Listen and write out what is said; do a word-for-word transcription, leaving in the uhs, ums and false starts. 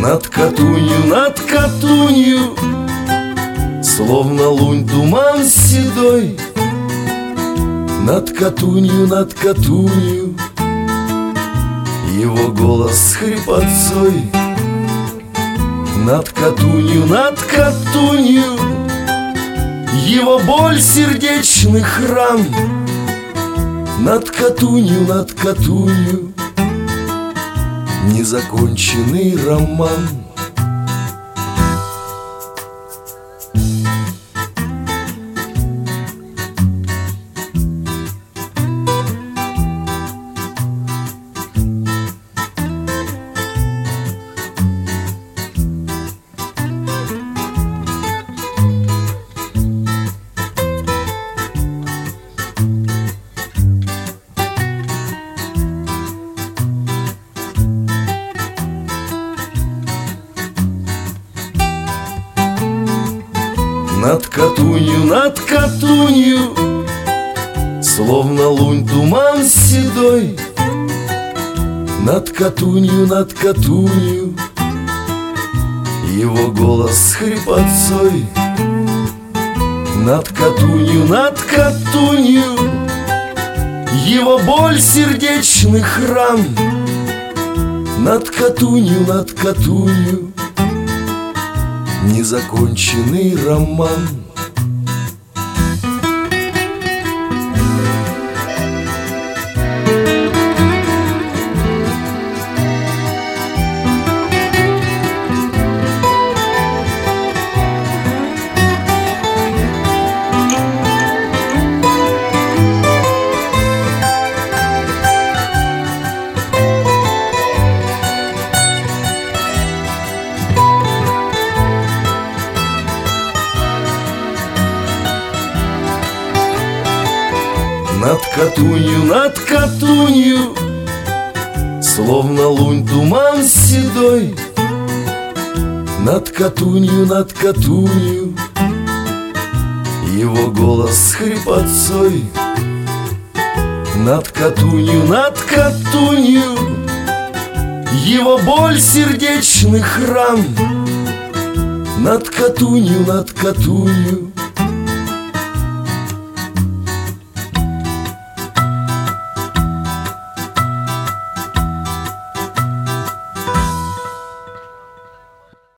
Над Катунью, над Катунью, словно лунь туман седой. Над Катунью, над Катунью, его голос с хрипотцой. Над Катунью, над Катунью, его боль сердечных ран. Над Катунью, над Катунью, незаконченный роман. Над Катунью, над Катунью, словно лунь туман седой. Над Катунью, над Катунью, его голос с хрипотцой. Над Катунью, над Катунью, его боль сердечных ран. Над Катунью, над Катунью, незаконченный роман. Над Катунью, над Катунью, словно лунь туман седой. Над Катунью, над Катунью, его голос с хрипотцой. Над Катунью, над Катунью, его боль сердечных ран. Над Катунью, над Катунью,